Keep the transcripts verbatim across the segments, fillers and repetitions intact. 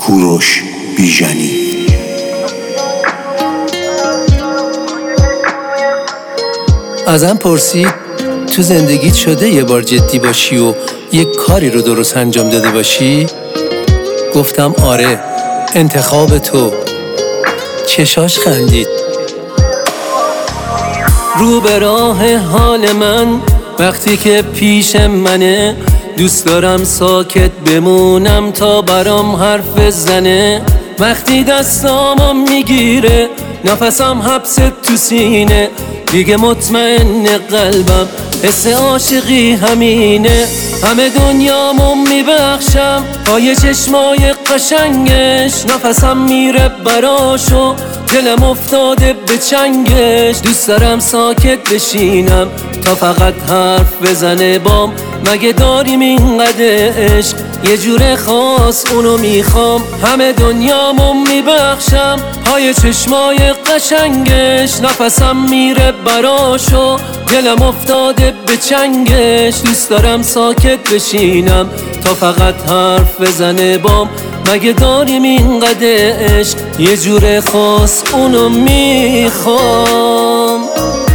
کوروش بیژنی. ازم پرسید تو زندگیت شده یه بار جدی باشی و یک کاری رو درست انجام داده باشی؟ گفتم آره، انتخاب تو. چشاش خندید. رو به راه حال من وقتی که پیش منه، دوست دارم ساکت بمونم تا برام حرف زنه. وقتی دستامو میگیره نفسم حبس تو سینه، دیگه مطمئن قلبم حس عاشقی همینه. همه دنیامو میبخشم پای چشمای قشنگش، نفسم میره براشو دلم افتاده به چنگش. دوست دارم ساکت بشینم تا فقط حرف بزنه بام، مگه داریم اینقدر عشق یه جور خاص اونو میخوام. همه دنیامو میبخشم پای چشمای قشنگش، نفسم میره براشو دلم افتاده به چنگش. دوست دارم ساکت بشینم تا فقط حرف بزنه بام، مگه داریم اینقدر عشق یه جور خاص اونو میخوام.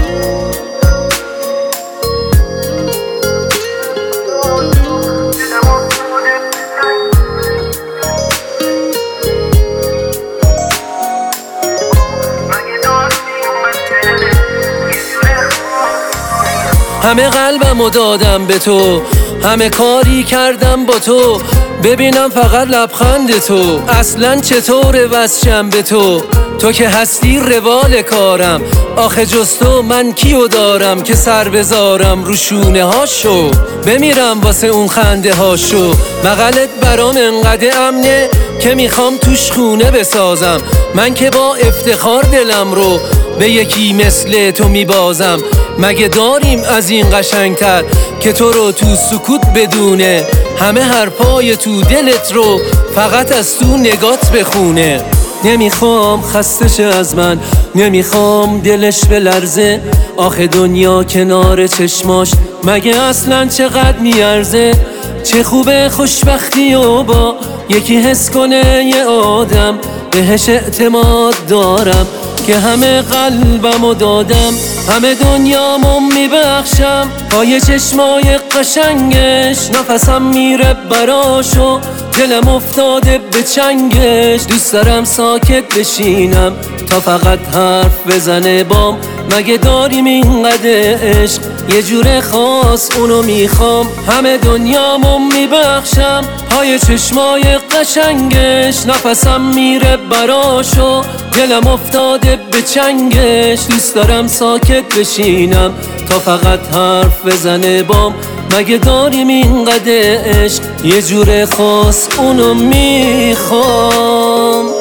همه قلبمو دادم به تو، همه کاری کردم با تو، ببینم فقط لبخند تو. اصلا چطور وصلم به تو، تو که هستی روال کارم. آخه جز تو من کیو دارم که سر بذارم رو شونه هاشو، بمیرم واسه اون خنده هاشو. بغلت برام انقدر امنه که میخوام توش خونه بسازم. من که با افتخار دلم رو به یکی مثل تو میبازم. مگه داریم از این قشنگتر که تو رو تو سکوت بدونه، همه حرفای تو دلت رو فقط از تو نگات بخونه. نمیخوام خسته شه از من، نمیخوام دلش بلرزه. آخه دنیا کنار چشماش مگه اصلا چقدر میارزه. چه خوبه خوشبختی و با یکی حس کنه یه آدم، بهش اعتماد دارم که همه قلبمو دادم. همه دنیامو میبخشم پای چشمای قشنگش، نفسم میره براشو دلم افتاده به چنگش. دوست دارم ساکت بشینم تا فقط حرف بزنه بام، مگه داریم اینقدر عشق یه جور خاص اونو میخوام. همه دنیامو میبخشم پای چشمای قشنگش، نفسم میره براشو دلم افتاده به چنگش. دوست دارم ساکت بشینم تا فقط حرف بزنه بام، مگه داریم اینقدر عشق یه جور خاص اونو میخوام.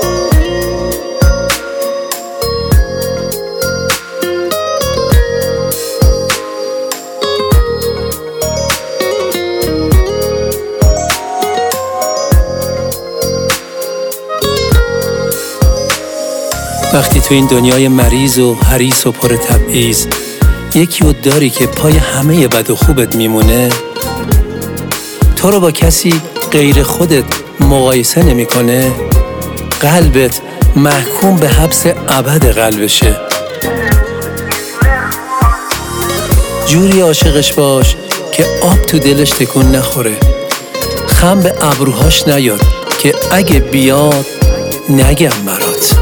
وقتی تو این دنیای مریض و حریص و پر تبعیض یکی رو داری که پای همه بد و خوبت میمونه، تو رو با کسی غیر خودت مقایسه نمیکنه، قلبت محکوم به حبس ابد قلبشه. جوری عاشقش باش که آب تو دلش تکون نخوره، خم به ابروهاش نیاد که اگه بیاد نگم برات.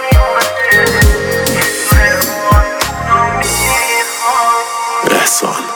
رسال